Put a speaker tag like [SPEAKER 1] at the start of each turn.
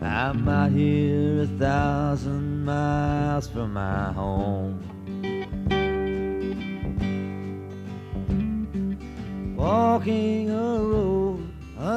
[SPEAKER 1] I'm out here 1,000 miles from my home, walking a road